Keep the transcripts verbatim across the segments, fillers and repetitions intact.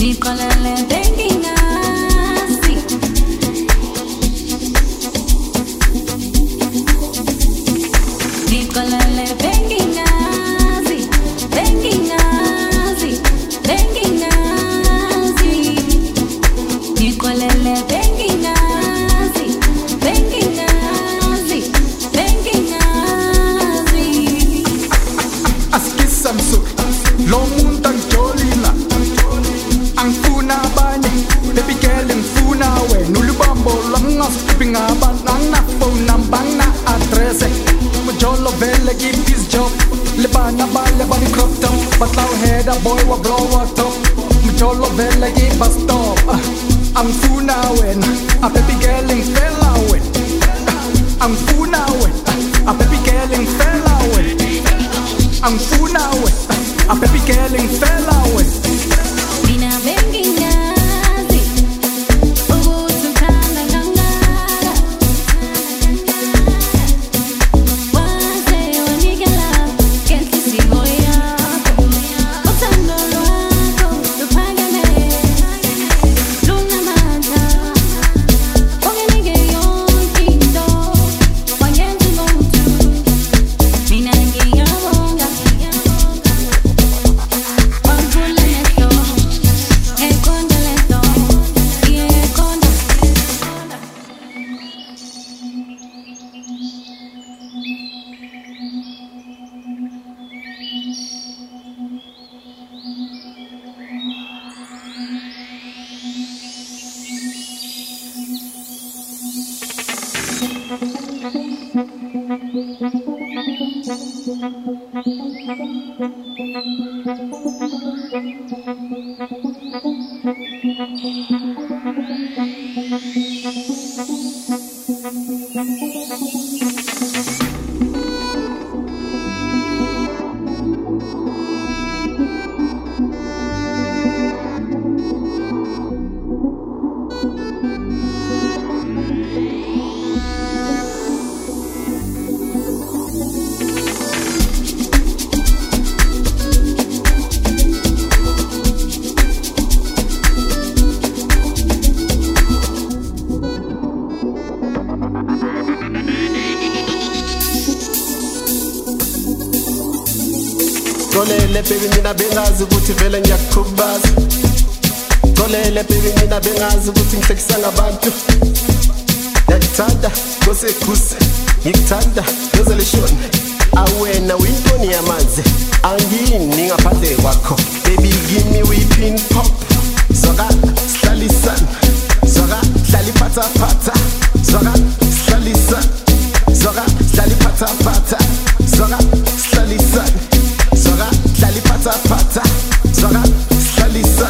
Tolele baby mina bengazi ukuthi vele ngiyakukhubaza. Tolele baby mina bengazi ukuthi ngihlekisa ngabantu. Ngikuthanda kosekuse, ngikuthanda ngezelishoni. Awena uyintoni yamanzi, angini ngaphandle kwakho. Baby give me whipping pop. Zoka sihlalisana, zoka hlali phatha phatha. Zoka sihlalisana, zoka hlali phatha phatha. Zoka sihlalisana. Zoga, hlali pata pata. Zoga, slalisa.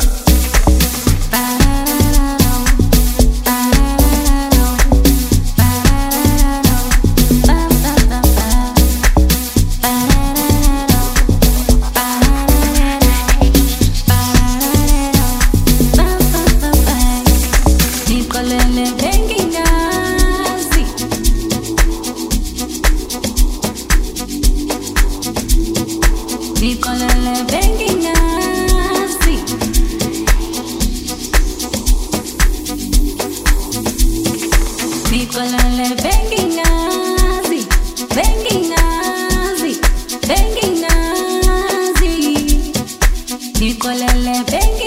Nicolele Bengingazi. Nicolele Bengingazi. Nicolele Bengingazi. Bengingazi. Bengingazi. Nicolele Bengingazi.